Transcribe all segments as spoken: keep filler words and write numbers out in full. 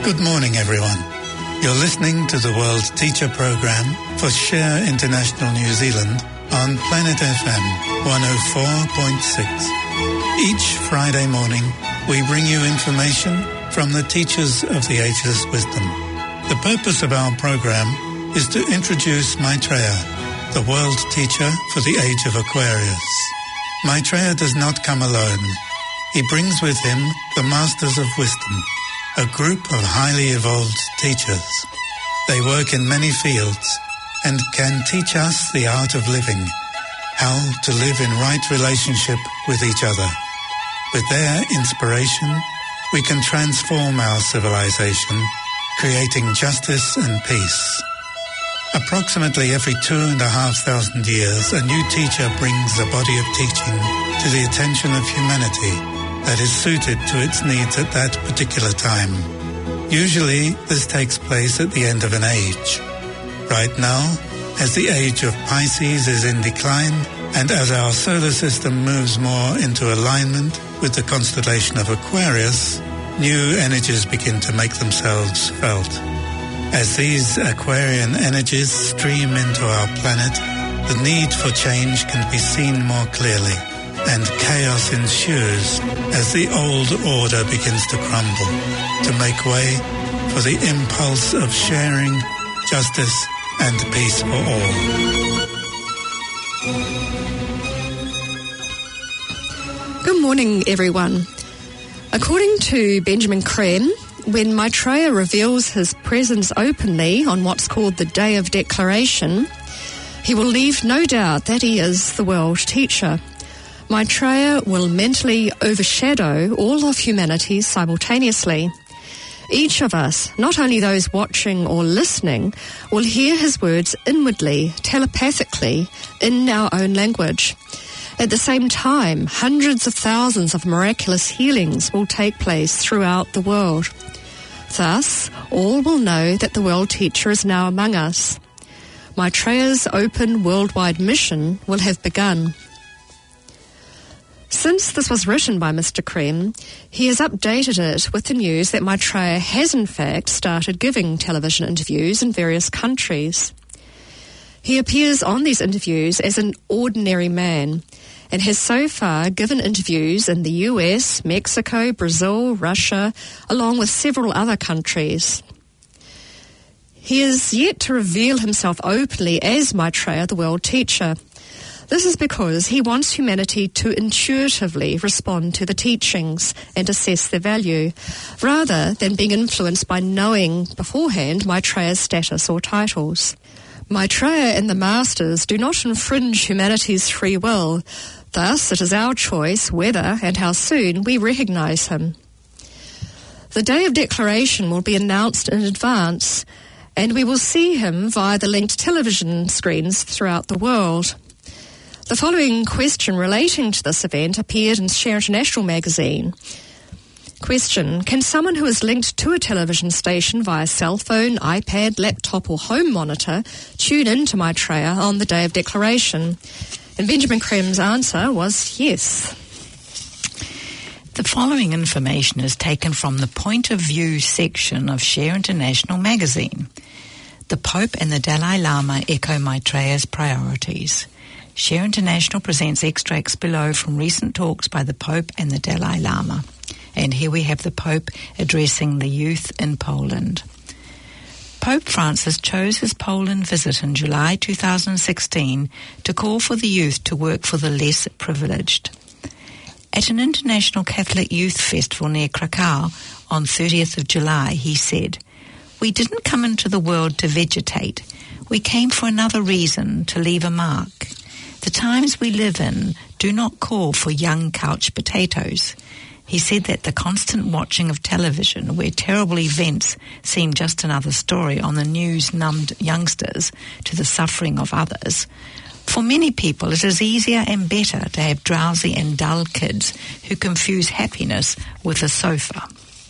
Good morning, everyone. You're listening to the World Teacher Program for Share International New Zealand on Planet F M one oh four point six. Each Friday morning, we bring you information from the teachers of the Ageless Wisdom. The purpose of our program is to introduce Maitreya, the world teacher for the age of Aquarius. Maitreya does not come alone. He brings with him the Masters of Wisdom, a group of highly evolved teachers. They work in many fields and can teach us the art of living, how to live in right relationship with each other. With their inspiration, we can transform our civilization, creating justice and peace. Approximately every two and a half thousand years, a new teacher brings a body of teaching to the attention of humanity that is suited to its needs at that particular time. Usually, this takes place at the end of an age. Right now, as the age of Pisces is in decline, and as our solar system moves more into alignment with the constellation of Aquarius, new energies begin to make themselves felt. As these Aquarian energies stream into our planet, the need for change can be seen more clearly, and chaos ensues as the old order begins to crumble, to make way for the impulse of sharing, justice, and peace for all. Good morning, everyone. According to Benjamin Creme, when Maitreya reveals his presence openly on what's called the Day of Declaration, he will leave no doubt that he is the world teacher. Maitreya will mentally overshadow all of humanity simultaneously. Each of us, not only those watching or listening, will hear his words inwardly, telepathically, in our own language. At the same time, hundreds of thousands of miraculous healings will take place throughout the world. Thus, all will know that the world teacher is now among us. Maitreya's open worldwide mission will have begun. Since this was written by Mister Creme, he has updated it with the news that Maitreya has in fact started giving television interviews in various countries. He appears on these interviews as an ordinary man and has so far given interviews in the U S, Mexico, Brazil, Russia, along with several other countries. He is yet to reveal himself openly as Maitreya, the world teacher. This is because he wants humanity to intuitively respond to the teachings and assess their value, rather than being influenced by knowing beforehand Maitreya's status or titles. Maitreya and the Masters do not infringe humanity's free will. Thus, it is our choice whether and how soon we recognize him. The Day of Declaration will be announced in advance, and we will see him via the linked television screens throughout the world. The following question relating to this event appeared in Share International magazine. Question: can someone who is linked to a television station via cell phone, iPad, laptop or home monitor tune in to Maitreya on the Day of Declaration? And Benjamin Creme's answer was yes. The following information is taken from the Point of View section of Share International magazine. The Pope and the Dalai Lama echo Maitreya's priorities. Share International presents extracts below from recent talks by the Pope and the Dalai Lama. And here we have the Pope addressing the youth in Poland. Pope Francis chose his Poland visit in July two thousand sixteen to call for the youth to work for the less privileged. At an international Catholic youth festival near Krakow on thirtieth of July, he said, "We didn't come into the world to vegetate. We came for another reason, to leave a mark. The times we live in do not call for young couch potatoes." He said that the constant watching of television, where terrible events seem just another story on the news, numbed youngsters to the suffering of others. For many people, it is easier and better to have drowsy and dull kids who confuse happiness with a sofa.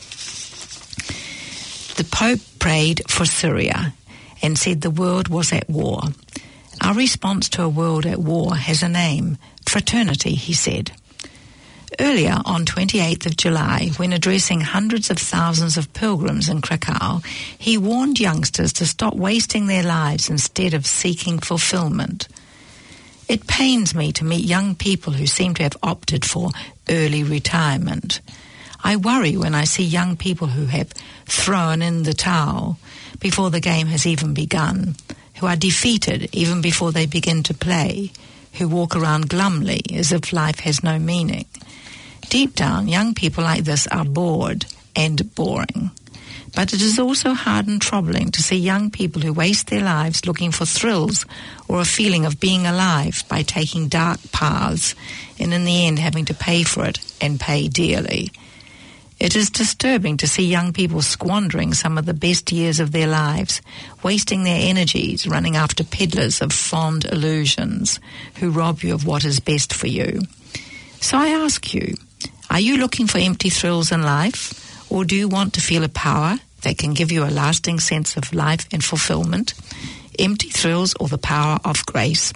The Pope prayed for Syria and said the world was at war. Our response to a world at war has a name: fraternity, he said. Earlier, on twenty-eighth of July, when addressing hundreds of thousands of pilgrims in Krakow, he warned youngsters to stop wasting their lives instead of seeking fulfillment. It pains me to meet young people who seem to have opted for early retirement. I worry when I see young people who have thrown in the towel before the game has even begun, who are defeated even before they begin to play, who walk around glumly as if life has no meaning. Deep down, young people like this are bored and boring. But it is also hard and troubling to see young people who waste their lives looking for thrills or a feeling of being alive by taking dark paths and in the end having to pay for it and pay dearly. It is disturbing to see young people squandering some of the best years of their lives, wasting their energies running after peddlers of fond illusions who rob you of what is best for you. So I ask you, are you looking for empty thrills in life, or do you want to feel a power that can give you a lasting sense of life and fulfillment? Empty thrills or the power of grace?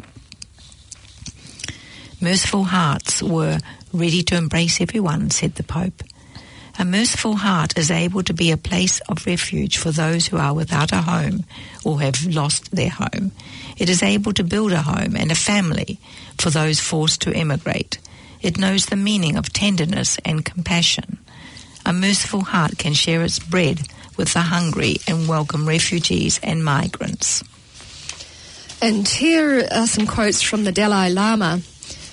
Merciful hearts were ready to embrace everyone, said the Pope. A merciful heart is able to be a place of refuge for those who are without a home or have lost their home. It is able to build a home and a family for those forced to emigrate. It knows the meaning of tenderness and compassion. A merciful heart can share its bread with the hungry and welcome refugees and migrants. And here are some quotes from the Dalai Lama.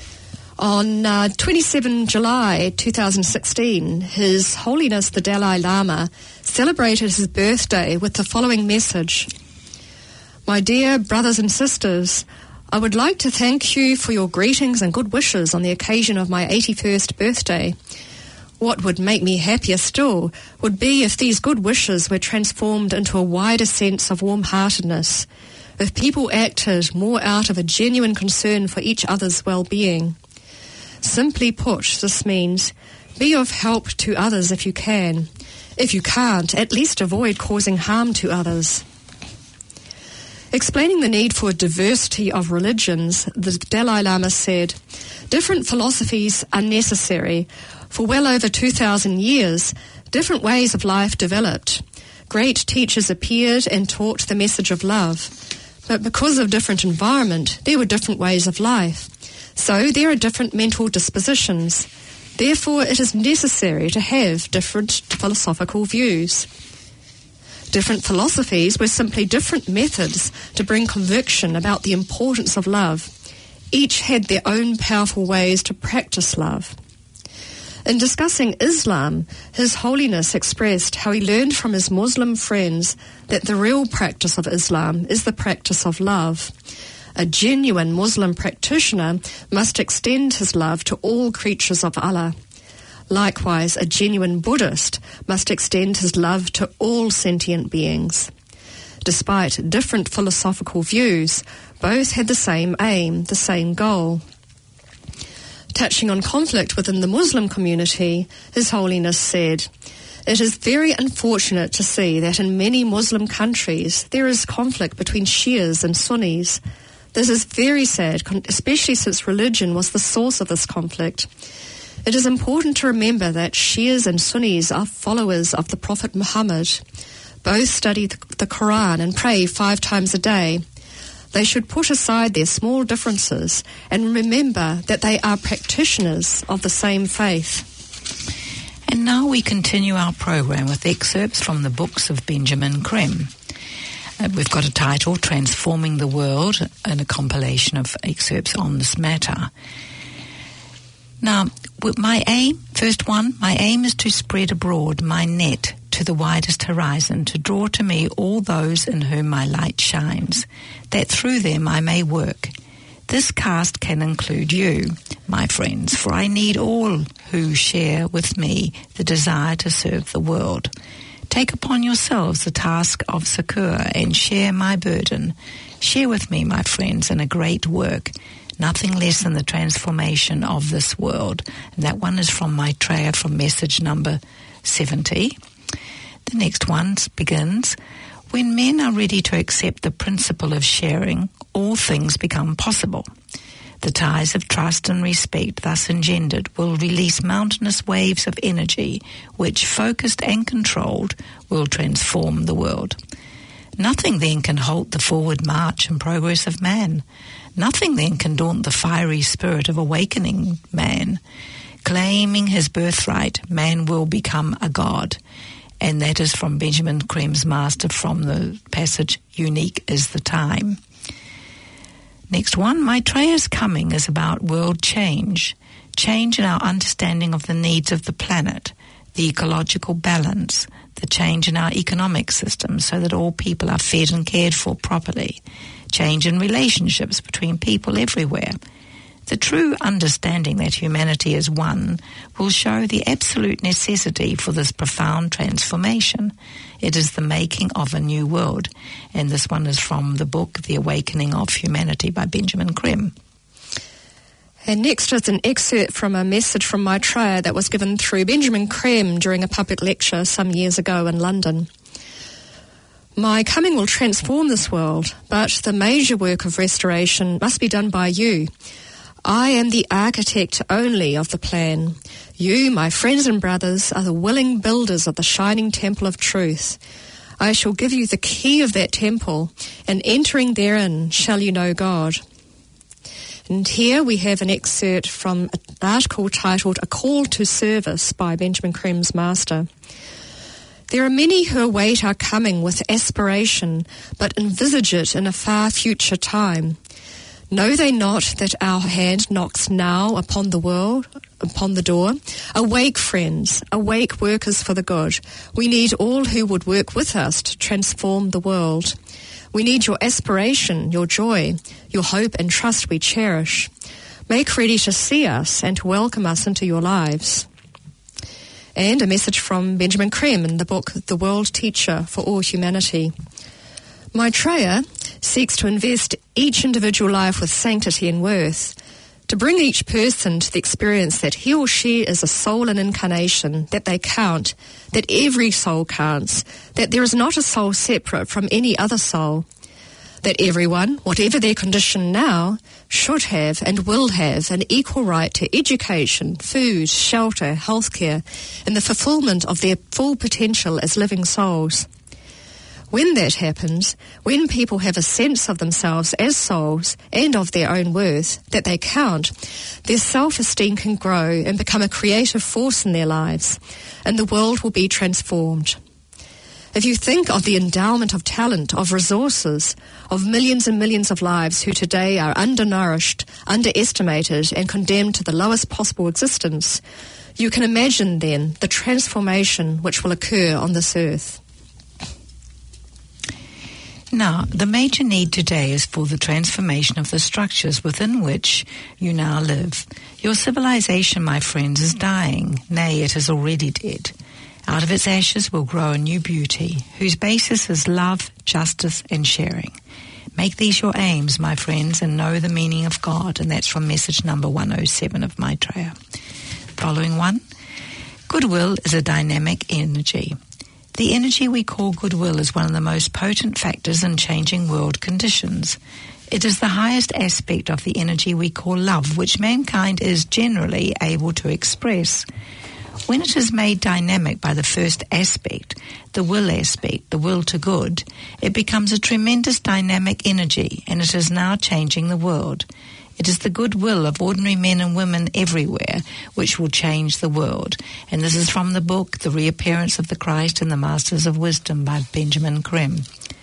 On uh, twenty-seventh of July two thousand sixteen, His Holiness the Dalai Lama celebrated his birthday with the following message. My dear brothers and sisters, I would like to thank you for your greetings and good wishes on the occasion of my eighty-first birthday. What would make me happier still would be if these good wishes were transformed into a wider sense of warm-heartedness, if people acted more out of a genuine concern for each other's well-being. Simply put, this means be of help to others if you can. If you can't, at least avoid causing harm to others. Explaining the need for a diversity of religions, the Dalai Lama said, different philosophies are necessary. For well over two thousand years, different ways of life developed. Great teachers appeared and taught the message of love. But because of different environment, there were different ways of life. So there are different mental dispositions. Therefore, it is necessary to have different philosophical views. Different philosophies were simply different methods to bring conviction about the importance of love. Each had their own powerful ways to practice love. In discussing Islam, His Holiness expressed how he learned from his Muslim friends that the real practice of Islam is the practice of love. A genuine Muslim practitioner must extend his love to all creatures of Allah. Likewise, a genuine Buddhist must extend his love to all sentient beings. Despite different philosophical views, both had the same aim, the same goal. Touching on conflict within the Muslim community, His Holiness said, it is very unfortunate to see that in many Muslim countries there is conflict between Shias and Sunnis. This is very sad, especially since religion was the source of this conflict. It is important to remember that Shias and Sunnis are followers of the Prophet Muhammad. Both study the Quran and pray five times a day. They should put aside their small differences and remember that they are practitioners of the same faith. And now we continue our program with excerpts from the books of Benjamin Creme. Uh, we've got a title, Transforming the World, and a compilation of excerpts on this matter. Now, my aim, first one, my aim is to spread abroad my net to the widest horizon, to draw to me all those in whom my light shines, that through them I may work. This cast can include you, my friends, for I need all who share with me the desire to serve the world. Take upon yourselves the task of succour and share my burden. Share with me, my friends, in a great work, nothing less than the transformation of this world. And that one is from Maitreya, from message number seventy. The next one begins, when men are ready to accept the principle of sharing, all things become possible. The ties of trust and respect thus engendered will release mountainous waves of energy which, focused and controlled, will transform the world. Nothing then can halt the forward march and progress of man. Nothing then can daunt the fiery spirit of awakening man. Claiming his birthright, man will become a god. And that is from Benjamin Creme's master from the passage, Unique is the Time. Next one, Maitreya's coming is about world change, change in our understanding of the needs of the planet, the ecological balance, the change in our economic system so that all people are fed and cared for properly, change in relationships between people everywhere. The true understanding that humanity is one will show the absolute necessity for this profound transformation. It is the making of a new world. And this one is from the book, The Awakening of Humanity by Benjamin Creme. And next is an excerpt from a message from Maitreya that was given through Benjamin Creme during a public lecture some years ago in London. My coming will transform this world, but the major work of restoration must be done by you. I am the architect only of the plan. You, my friends and brothers, are the willing builders of the shining temple of truth. I shall give you the key of that temple, and entering therein shall you know God. And here we have an excerpt from an article titled A Call to Service by Benjamin Creme's master. There are many who await our coming with aspiration, but envisage it in a far future time. Know they not that our hand knocks now upon the world, upon the door? Awake, friends, awake, workers for the good. We need all who would work with us to transform the world. We need your aspiration, your joy, your hope and trust we cherish. Make ready to see us and to welcome us into your lives. And a message from Benjamin Creme in the book The World Teacher for All Humanity. Maitreya seeks to invest each individual life with sanctity and worth, to bring each person to the experience that he or she is a soul in incarnation, that they count, that every soul counts, that there is not a soul separate from any other soul, that everyone, whatever their condition now, should have and will have an equal right to education, food, shelter, healthcare, and the fulfillment of their full potential as living souls. When that happens, when people have a sense of themselves as souls and of their own worth, that they count, their self-esteem can grow and become a creative force in their lives, and the world will be transformed. If you think of the endowment of talent, of resources, of millions and millions of lives who today are undernourished, underestimated, and condemned to the lowest possible existence, you can imagine then the transformation which will occur on this earth. Now, the major need today is for the transformation of the structures within which you now live. Your civilization, my friends, is dying. Nay, it is already dead. Out of its ashes will grow a new beauty, whose basis is love, justice, and sharing. Make these your aims, my friends, and know the meaning of God. And that's from message number one oh seven of Maitreya. Following one, goodwill is a dynamic energy. The energy we call goodwill is one of the most potent factors in changing world conditions. It is the highest aspect of the energy we call love, which mankind is generally able to express. When it is made dynamic by the first aspect, the will aspect, the will to good, it becomes a tremendous dynamic energy, and it is now changing the world. It is the goodwill of ordinary men and women everywhere which will change the world. And this is from the book, The Reappearance of the Christ and the Masters of Wisdom by Benjamin Creme.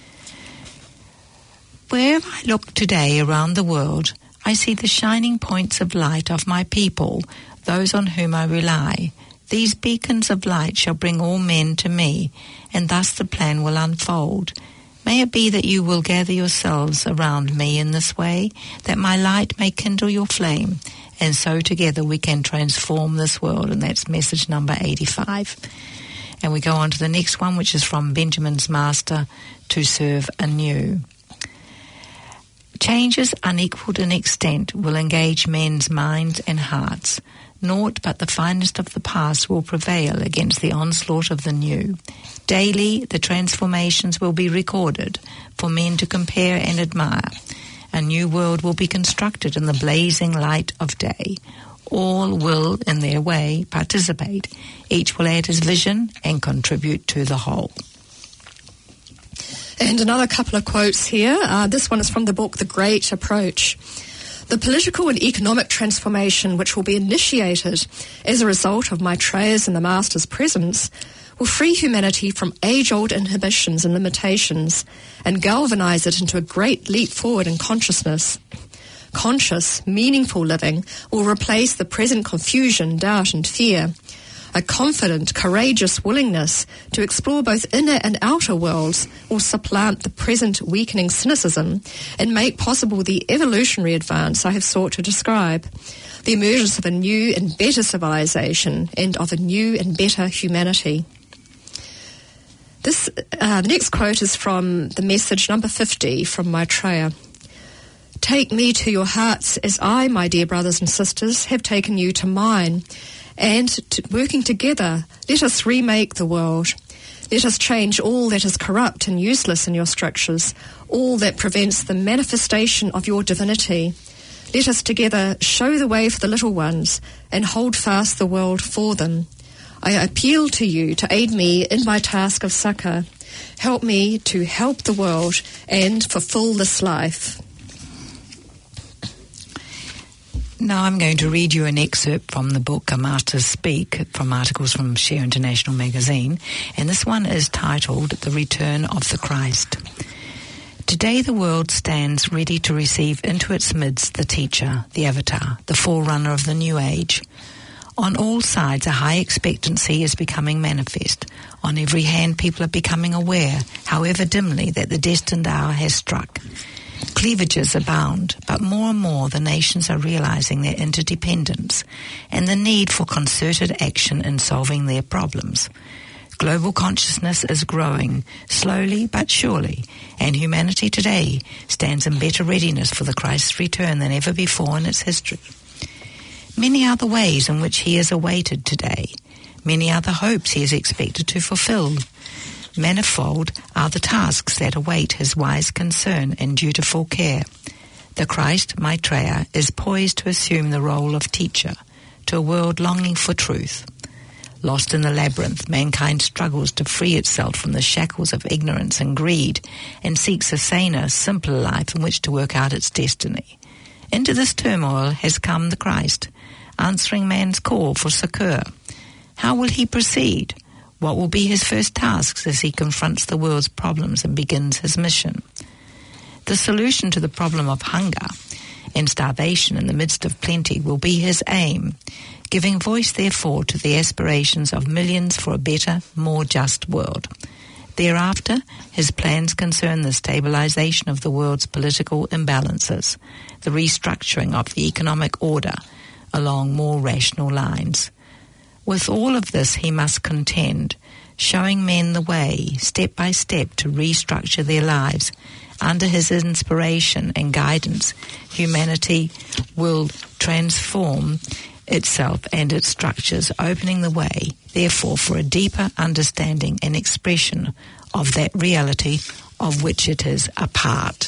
Wherever I look today around the world, I see the shining points of light of my people, those on whom I rely. These beacons of light shall bring all men to me, and thus the plan will unfold. May it be that you will gather yourselves around me in this way, that my light may kindle your flame, and so together we can transform this world. And that's message number eighty-five. And we go on to the next one, which is from Benjamin's master, To Serve Anew. Changes unequalled in extent will engage men's minds and hearts. Naught but the finest of the past will prevail against the onslaught of the new. Daily the transformations will be recorded for men to compare and admire. A new world will be constructed in the blazing light of day. All will, in their way, participate. Each will add his vision and contribute to the whole. And another couple of quotes here. Uh, this one is from the book The Great Approach. The political and economic transformation which will be initiated as a result of Maitreya's and the Master's presence will free humanity from age-old inhibitions and limitations and galvanise it into a great leap forward in consciousness. Conscious, meaningful living will replace the present confusion, doubt and fear. A confident, courageous willingness to explore both inner and outer worlds will supplant the present weakening cynicism and make possible the evolutionary advance I have sought to describe, the emergence of a new and better civilization and of a new and better humanity. This, uh, the next quote is from the message number fifty from Maitreya. Take me to your hearts as I, my dear brothers and sisters, have taken you to mine. And to, working together, let us remake the world. Let us change all that is corrupt and useless in your structures, all that prevents the manifestation of your divinity. Let us together show the way for the little ones and hold fast the world for them. I appeal to you to aid me in my task of succour. Help me to help the world and fulfill this life. Now I'm going to read you an excerpt from the book A Masters Speak, from articles from Share International magazine, and this one is titled The Return of the Christ. Today the world stands ready to receive into its midst the teacher, the avatar, the forerunner of the new age. On all sides a high expectancy is becoming manifest. On every hand people are becoming aware, however dimly, that the destined hour has struck. Cleavages abound, but more and more the nations are realizing their interdependence and the need for concerted action in solving their problems. Global consciousness is growing, slowly but surely, and humanity today stands in better readiness for the Christ's return than ever before in its history. Many are the ways in which he is awaited today. Many are the hopes he is expected to fulfill. Manifold are the tasks that await his wise concern and dutiful care. The Christ, Maitreya, is poised to assume the role of teacher to a world longing for truth. Lost in the labyrinth, mankind struggles to free itself from the shackles of ignorance and greed and seeks a saner, simpler life in which to work out its destiny. Into this turmoil has come the Christ, answering man's call for succour. How will he proceed? What will be his first tasks as he confronts the world's problems and begins his mission? The solution to the problem of hunger and starvation in the midst of plenty will be his aim, giving voice therefore to the aspirations of millions for a better, more just world. Thereafter, his plans concern the stabilization of the world's political imbalances, the restructuring of the economic order along more rational lines. With all of this he must contend, showing men the way, step by step, to restructure their lives. Under his inspiration and guidance, humanity will transform itself and its structures, opening the way, therefore, for a deeper understanding and expression of that reality of which it is a part.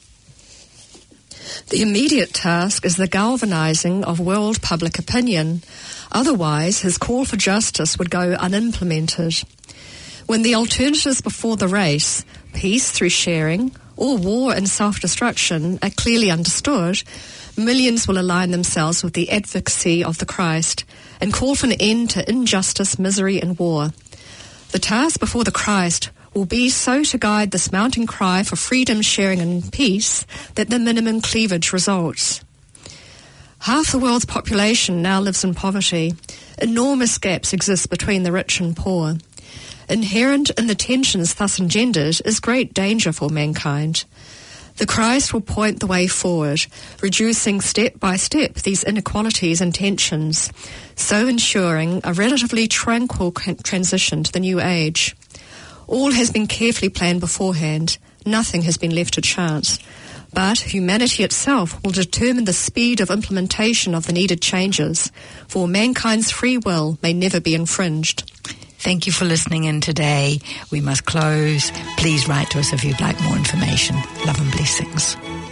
The immediate task is the galvanizing of world public opinion. Otherwise, his call for justice would go unimplemented. When the alternatives before the race, peace through sharing, or war and self-destruction, are clearly understood, millions will align themselves with the advocacy of the Christ and call for an end to injustice, misery and war. The task before the Christ will be so to guide this mounting cry for freedom, sharing and peace that the minimum cleavage results. Half the world's population now lives in poverty. Enormous gaps exist between the rich and poor. Inherent in the tensions thus engendered is great danger for mankind. The Christ will point the way forward, reducing step by step these inequalities and tensions, so ensuring a relatively tranquil transition to the new age. All has been carefully planned beforehand. Nothing has been left to chance. But humanity itself will determine the speed of implementation of the needed changes, for mankind's free will may never be infringed. Thank you for listening in today. We must close. Please write to us if you'd like more information. Love and blessings.